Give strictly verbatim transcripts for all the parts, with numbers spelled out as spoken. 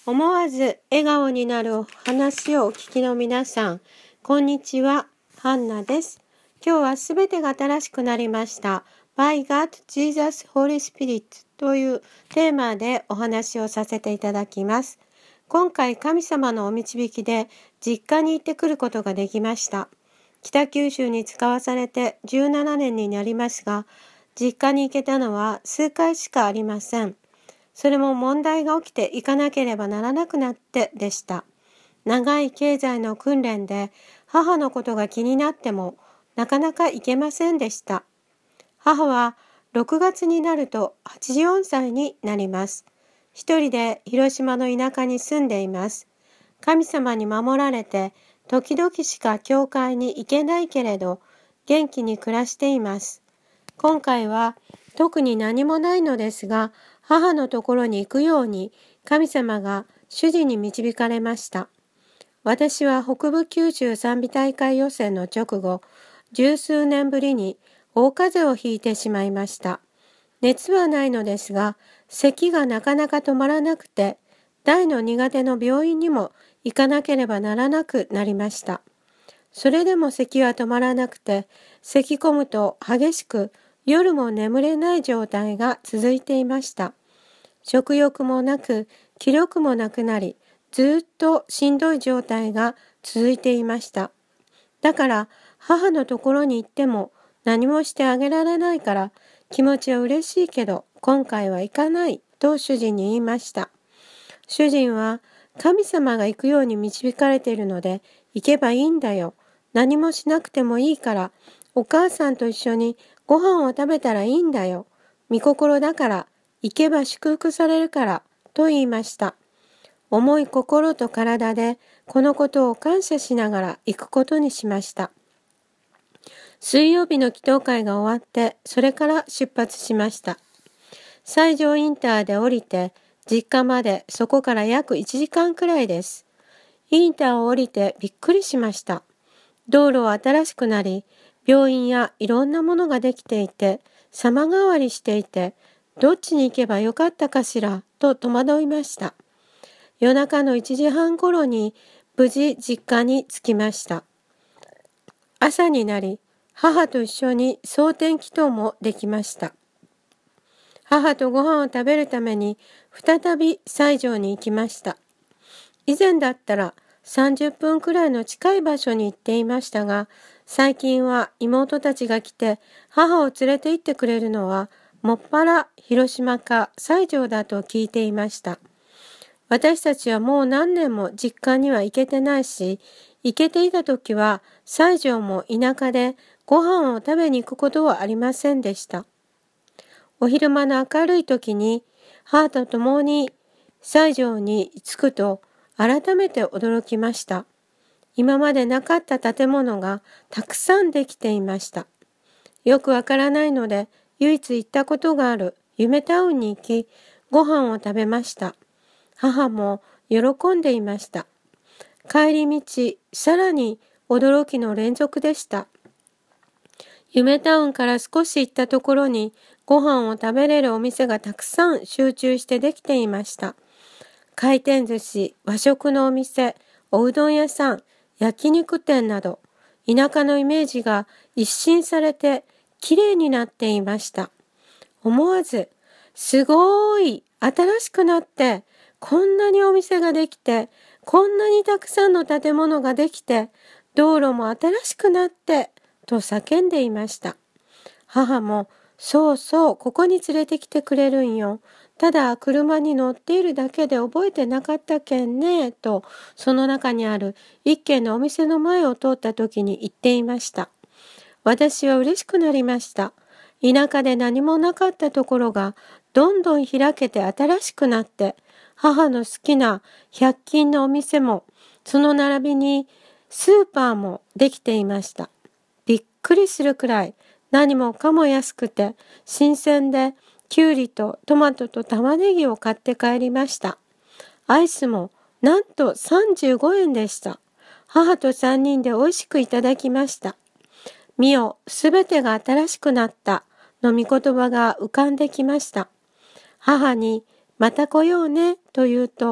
思わず笑顔になる話をお聞きの皆さん、こんにちは、ハンナです。今日はすべてが新しくなりました By God, Jesus, Holy Spirit というテーマでお話をさせていただきます。今回神様のお導きで実家に行ってくることができました。北九州に使わされてじゅうななねんになりますが、実家に行けたのは数回しかありません。それも問題が起きて行かなければならなくなってでした。長い経済の訓練で母のことが気になってもなかなか行けませんでした。母はろくがつになるとはちじゅうよんさいになります。一人で広島の田舎に住んでいます。神様に守られて時々しか教会に行けないけれど元気に暮らしています。今回は特に何もないのですが、母のところに行くように神様が主人に導かれました。私は北部九州賛美大会予選の直後、十数年ぶりに大風邪をひいてしまいました。熱はないのですが、咳がなかなか止まらなくて、大の苦手の病院にも行かなければならなくなりました。それでも咳は止まらなくて、咳込むと激しく夜も眠れない状態が続いていました。食欲もなく気力もなくなり、ずっとしんどい状態が続いていました。だから母のところに行っても何もしてあげられないから気持ちは嬉しいけど今回は行かないと主人に言いました。主人は神様が行くように導かれているので行けばいいんだよ。何もしなくてもいいからお母さんと一緒にご飯を食べたらいいんだよ。御心だから行けば祝福されるからと言いました。重い心と体でこのことを感謝しながら行くことにしました。水曜日の祈祷会が終わってそれから出発しました。西条インターで降りて実家までそこから約いちじかんくらいです。インターを降りてびっくりしました。道路は新しくなり、病院やいろんなものができていて、様変わりしていて、どっちに行けばよかったかしらと戸惑いました。夜中のいちじはん頃に無事実家に着きました。朝になり、母と一緒に蒼天祈祷もできました。母とご飯を食べるために再び西条に行きました。以前だったらさんじゅっぷんくらいの近い場所に行っていましたが、最近は妹たちが来て母を連れて行ってくれるのはもっぱら広島か西条だと聞いていました。私たちはもう何年も実家には行けてないし、行けていた時は西条も田舎でご飯を食べに行くことはありませんでした。お昼間の明るい時に母と共に西条に着くと改めて驚きました。今までなかった建物がたくさんできていました。よくわからないので唯一行ったことがある夢タウンに行きご飯を食べました。母も喜んでいました。帰り道、さらに驚きの連続でした。夢タウンから少し行ったところにご飯を食べれるお店がたくさん集中してできていました。回転寿司、和食のお店、おうどん屋さん、焼肉店など、田舎のイメージが一新されてきれいになっていました。思わず、すごーい、新しくなって、こんなにお店ができて、こんなにたくさんの建物ができて、道路も新しくなって、と叫んでいました。母も、そうそう、ここに連れてきてくれるんよ。ただ車に乗っているだけで覚えてなかったけんね、とその中にある一軒のお店の前を通った時に言っていました。私は嬉しくなりました。田舎で何もなかったところがどんどん開けて新しくなって、母の好きな百均のお店もその並びにスーパーもできていました。びっくりするくらい何もかも安くて新鮮で、きゅうりとトマトと玉ねぎを買って帰りました。アイスもなんとさんじゅうごえんでした。母とさんにんで美味しくいただきました。見よ、すべてが新しくなったの御言葉が浮かんできました。母にまた来ようねと言うと、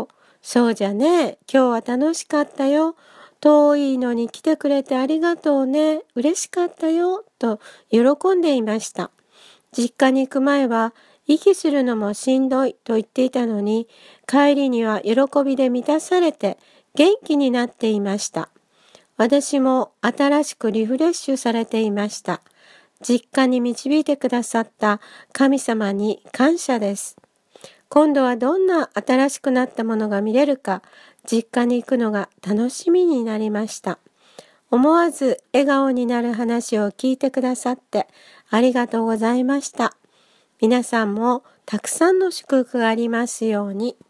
そうじゃね。今日は楽しかったよ。遠いのに来てくれてありがとうね。嬉しかったよ。と喜んでいました。実家に行く前は、息するのもしんどいと言っていたのに、帰りには喜びで満たされて元気になっていました。私も新しくリフレッシュされていました。実家に導いてくださった神様に感謝です。今度はどんな新しくなったものが見れるか、実家に行くのが楽しみになりました。思わず笑顔になる話を聞いてくださってありがとうございました。皆さんもたくさんの祝福がありますように。